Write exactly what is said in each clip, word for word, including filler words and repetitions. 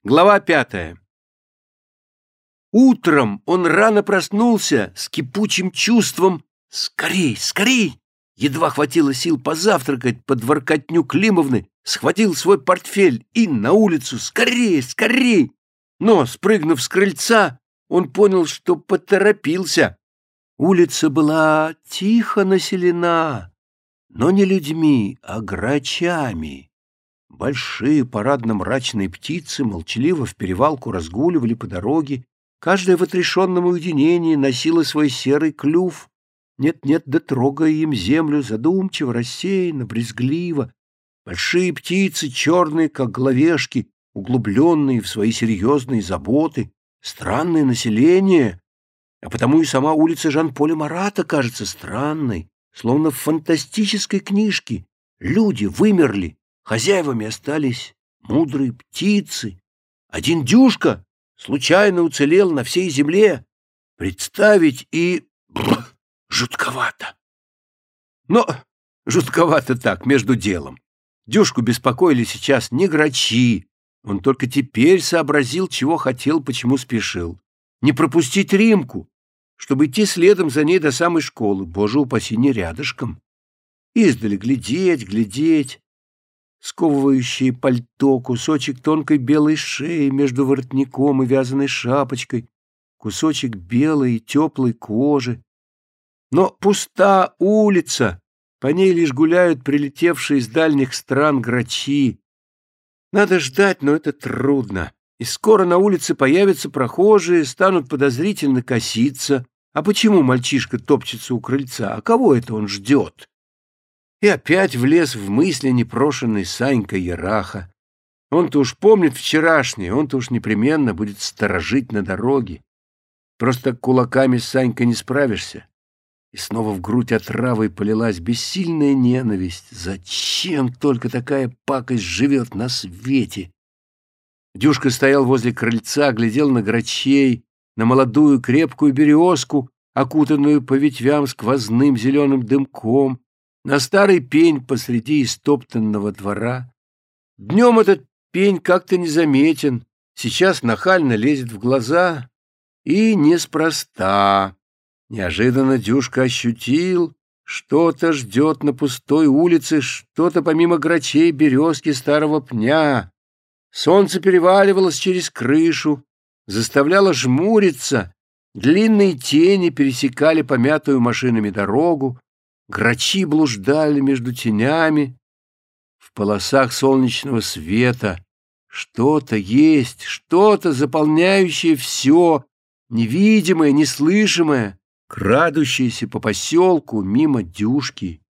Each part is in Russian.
Глава пятая. Утром он рано проснулся с кипучим чувством «Скорей, скорей!». Едва хватило сил позавтракать под воркотню Климовны, схватил свой портфель и на улицу «Скорей, скорей!». Но, спрыгнув с крыльца, он понял, что поторопился. Улица была тихо населена, но не людьми, а грачами. Большие парадно-мрачные птицы молчаливо вперевалку разгуливали по дороге, каждая в отрешенном уединении носила свой серый клюв, нет-нет, да трогая им землю, задумчиво, рассеянно, брезгливо. Большие птицы, черные, как головешки, углубленные в свои серьезные заботы, странное население, а потому и сама улица Жан-Поля Марата кажется странной, словно в фантастической книжке. Люди вымерли, хозяевами остались мудрые птицы. Один Дюшка случайно уцелел на всей земле. Представить и... Бррр, жутковато. Но жутковато так, между делом. Дюшку беспокоили сейчас не грачи. Он только теперь сообразил, чего хотел, почему спешил. Не пропустить Римку, чтобы идти следом за ней до самой школы, боже упаси, не рядышком. Издали глядеть, глядеть. Сковывающее пальто, кусочек тонкой белой шеи между воротником и вязаной шапочкой, кусочек белой и теплой кожи. Но пуста улица, по ней лишь гуляют прилетевшие из дальних стран грачи. Надо ждать, но это трудно. И скоро на улице появятся прохожие, станут подозрительно коситься. А почему мальчишка топчется у крыльца? А кого это он ждет? И опять влез в мысли непрошенный Санька Яраха. Он-то уж помнит вчерашнее, он-то уж непременно будет сторожить на дороге. Просто кулаками с Санькой не справишься. И снова в грудь отравой полилась бессильная ненависть. Зачем только такая пакость живет на свете? Дюшка стоял возле крыльца, глядел на грачей, на молодую крепкую березку, окутанную по ветвям сквозным зеленым дымком, на старый пень посреди истоптанного двора. Днем этот пень как-то незаметен, сейчас нахально лезет в глаза, и неспроста. Неожиданно Дюшка ощутил, что-то ждет на пустой улице, что-то помимо грачей, березки, старого пня. Солнце переваливалось через крышу, заставляло жмуриться, длинные тени пересекали помятую машинами дорогу, грачи блуждали между тенями. В полосах солнечного света что-то есть, что-то, заполняющее все, невидимое, неслышимое, крадущееся по поселку мимо Дюшки.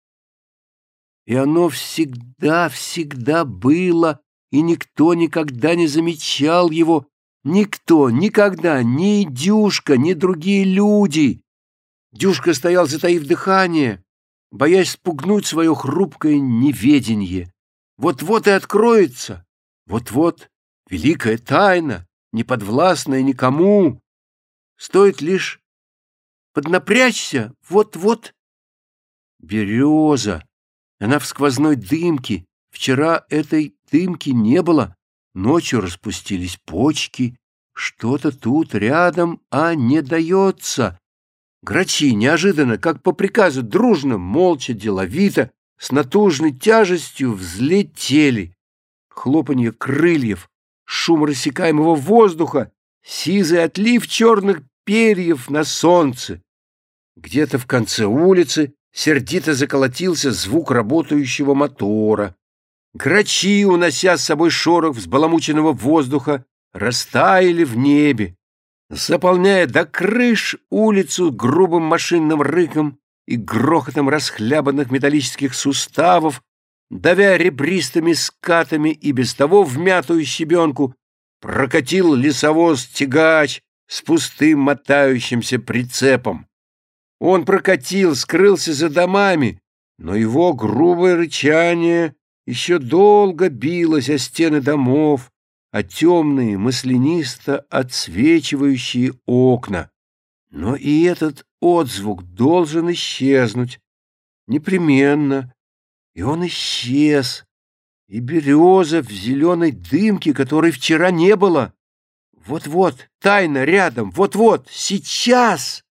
И оно всегда, всегда было, и никто никогда не замечал его, никто, никогда, ни Дюшка, ни другие люди. Дюшка стоял, затаив дыхание, боясь спугнуть свое хрупкое неведенье. Вот-вот и откроется, вот-вот великая тайна, неподвластная никому. Стоит лишь поднапрячься, вот-вот. Береза, она в сквозной дымке. Вчера этой дымки не было, ночью распустились почки. Что-то тут рядом, а не дается. Грачи неожиданно, как по приказу, дружно, молча, деловито, с натужной тяжестью взлетели. Хлопанье крыльев, шум рассекаемого воздуха, сизый отлив черных перьев на солнце. Где-то в конце улицы сердито заколотился звук работающего мотора. Грачи, унося с собой шорох взбаламученного воздуха, растаяли в небе, заполняя до крыш улицу грубым машинным рыком и грохотом расхлябанных металлических суставов, давя ребристыми скатами и без того вмятую щебенку, прокатил лесовоз-тягач с пустым мотающимся прицепом. Он прокатил, скрылся за домами, но его грубое рычание еще долго билось о стены домов, о темные, маслянисто отсвечивающие окна. Но и этот отзвук должен исчезнуть. Непременно. И он исчез. и береза в зеленой дымке, которой вчера не было. Вот-вот, тайна рядом, вот-вот, сейчас.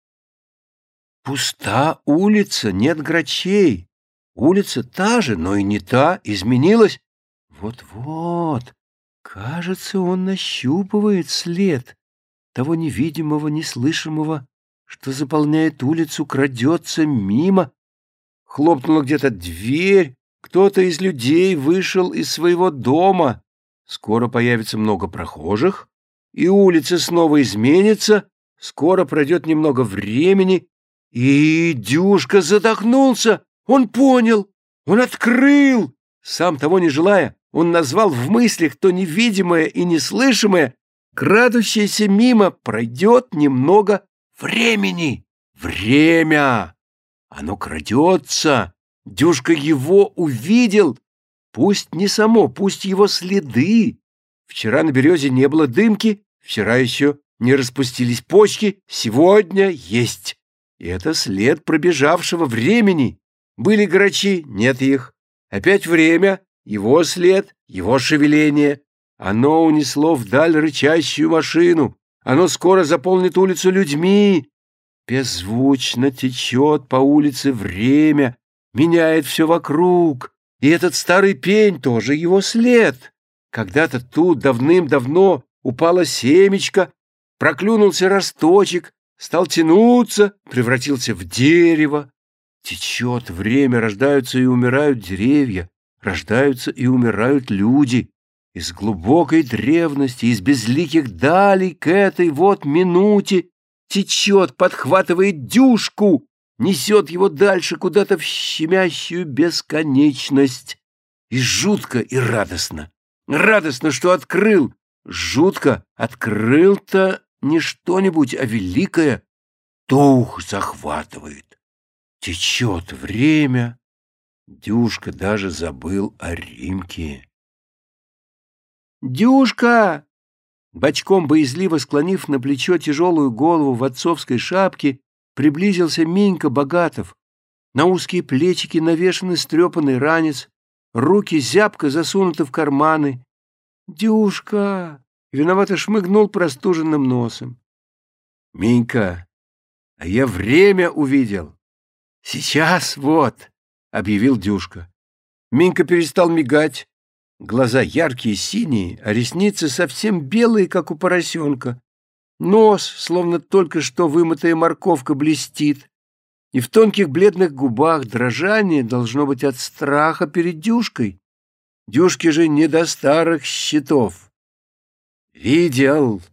Пуста улица, нет грачей. Улица та же, но и не та, изменилась. Вот-вот, кажется, он нащупывает след того невидимого, неслышимого, что заполняет улицу, крадется мимо. Хлопнула где-то дверь, кто-то из людей вышел из своего дома. Скоро появится много прохожих, и улица снова изменится, скоро пройдет немного времени, и Дюшка задохнулся. Он понял, он открыл. Сам того не желая, он назвал в мыслях то невидимое и неслышимое, крадущееся мимо, пройдет немного времени. Время! Оно крадется. Дюшка его увидел. Пусть не само, пусть его следы. Вчера на березе не было дымки, вчера еще не распустились почки, сегодня есть. И это след пробежавшего времени. Были грачи, нет их. Опять время, его след, его шевеление. Оно унесло вдаль рычащую машину. Оно скоро заполнит улицу людьми. Беззвучно течет по улице время, меняет все вокруг. И этот старый пень тоже его след. Когда-то тут давным-давно упало семечко, проклюнулся росточек, стал тянуться, превратился в дерево. Течет время, рождаются и умирают деревья, рождаются и умирают люди. Из глубокой древности, из безликих далей к этой вот минуте течет, подхватывает Дюшку, несет его дальше куда-то в щемящую бесконечность. И жутко, и радостно. Радостно, что открыл. Жутко, открыл-то не что-нибудь, а великое. Дух захватывает. Течет время. Дюшка даже забыл о Римке. «Дюшка!» Бочком боязливо склонив на плечо тяжелую голову в отцовской шапке, приблизился Минька Богатов. На узкие плечики навешан истрепанный ранец, руки зябко засунуты в карманы. «Дюшка!» — виновато шмыгнул простуженным носом. «Минька, а я время увидел. Сейчас вот!» — объявил Дюшка. Минька перестал мигать. Глаза яркие, синие, а ресницы совсем белые, как у поросенка. Нос, словно только что вымытая морковка, блестит. И в тонких бледных губах дрожание должно быть от страха перед Дюшкой. Дюшке же не до старых счетов. «Видел!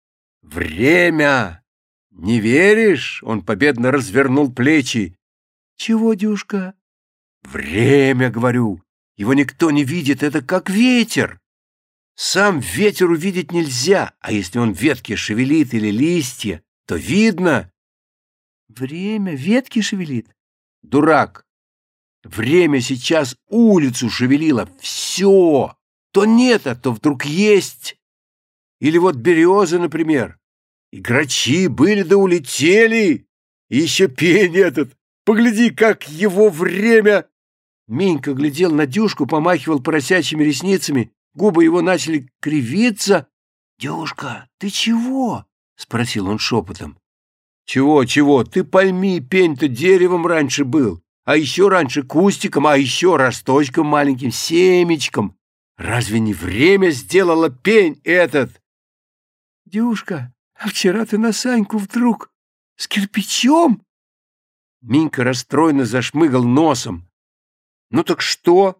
Время! Не веришь?» Он победно развернул плечи. «Чего, Дюшка?» «Время, говорю. Его никто не видит, это как ветер. Сам ветер увидеть нельзя, а если он ветки шевелит или листья, то видно». «Время ветки шевелит?» «Дурак! Время сейчас улицу шевелило. Все! То нет, а то вдруг есть. Или вот березы, например. И грачи были да улетели. И еще пень этот. Погляди, как его время...» Минька глядел на Дюшку, помахивал поросячьими ресницами. Губы его начали кривиться. «Дюшка, ты чего?» — спросил он шепотом. «Чего, чего? Ты пойми, пень-то деревом раньше был, а еще раньше кустиком, а еще росточком маленьким, семечком. Разве не время сделало пень этот?» «Дюшка, а вчера ты на Саньку вдруг с кирпичом?» Минька расстроенно зашмыгал носом. «Ну так что?»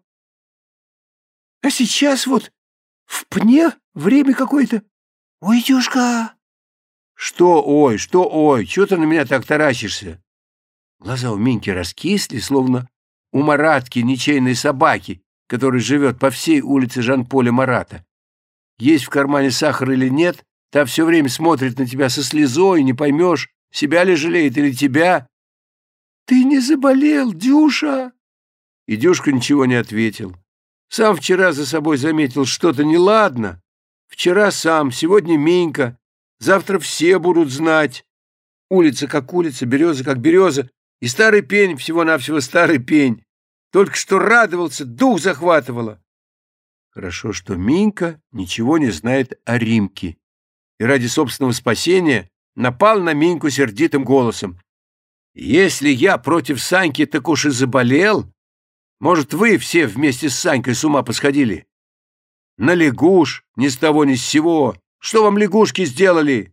«А сейчас вот в пне время какое-то. Ой, Дюшка!» «Что ой, что ой? Чего ты на меня так таращишься?» Глаза у Миньки раскисли, словно у Маратки, ничейной собаки, которая живет по всей улице Жан-Поля Марата. Есть в кармане сахар или нет, та все время смотрит на тебя со слезой, не поймешь, себя ли жалеет или тебя. «Ты не заболел, Дюша?» И Дюшка ничего не ответил. Сам вчера за собой заметил что-то неладно. Вчера сам, сегодня Минька, завтра все будут знать. Улица как улица, береза как береза, и старый пень всего-навсего старый пень. Только что радовался, дух захватывало. Хорошо, что Минька ничего не знает о Римке и ради собственного спасения напал на Миньку сердитым голосом. «Если я против Саньки так уж и заболел, может, вы все вместе с Санькой с ума посходили? На лягуш ни с того ни с сего. Что вам лягушки сделали?»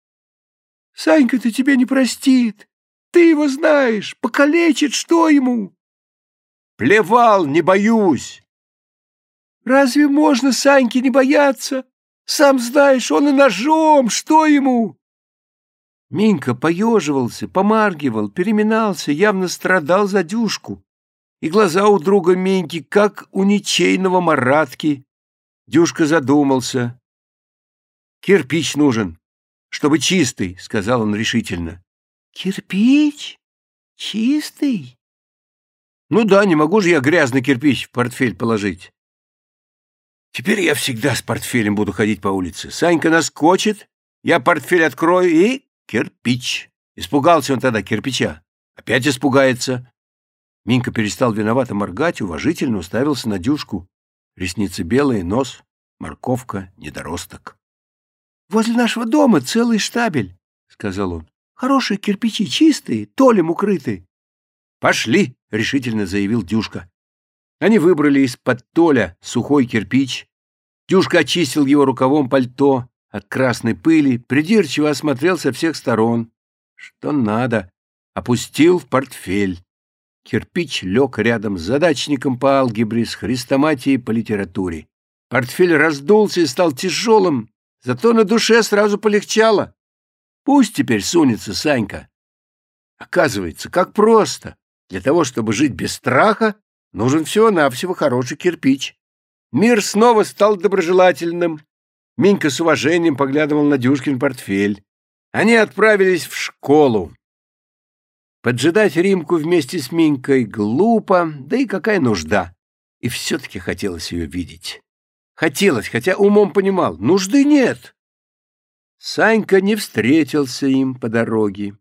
«Санька-то тебе не простит. Ты его знаешь. Покалечит, что ему?» «Плевал, не боюсь». «Разве можно Саньке не бояться? Сам знаешь, он и ножом, что ему?» Минька поеживался, помаргивал, переминался, явно страдал за Дюшку. И глаза у друга Миньки, как у ничейного Маратки. Дюшка задумался. «Кирпич нужен, чтобы чистый», — сказал он решительно. «Кирпич? Чистый?» «Ну да, не могу же я грязный кирпич в портфель положить. Теперь я всегда с портфелем буду ходить по улице. Санька наскочит, я портфель открою и кирпич». Испугался он тогда кирпича. Опять испугается. Минька перестал виновато моргать, уважительно уставился на Дюшку. Ресницы белые, нос, морковка, недоросток. «Возле нашего дома целый штабель», — сказал он. «Хорошие кирпичи, чистые, толем укрыты». «Пошли», — решительно заявил Дюшка. Они выбрали из-под толя сухой кирпич. Дюшка очистил его рукавом пальто от красной пыли, придирчиво осмотрел со всех сторон. Что надо, опустил в портфель. Кирпич лег рядом с задачником по алгебре, с хрестоматией по литературе. Портфель раздулся и стал тяжелым, зато на душе сразу полегчало. Пусть теперь сунется Санька. Оказывается, как просто. Для того, чтобы жить без страха, нужен всего-навсего хороший кирпич. Мир снова стал доброжелательным. Минька с уважением поглядывал на Дюшкин портфель. Они отправились в школу. Поджидать Римку вместе с Минькой глупо, да и какая нужда. И все-таки хотелось ее видеть. Хотелось, хотя умом понимал, нужды нет. Санька не встретился им по дороге.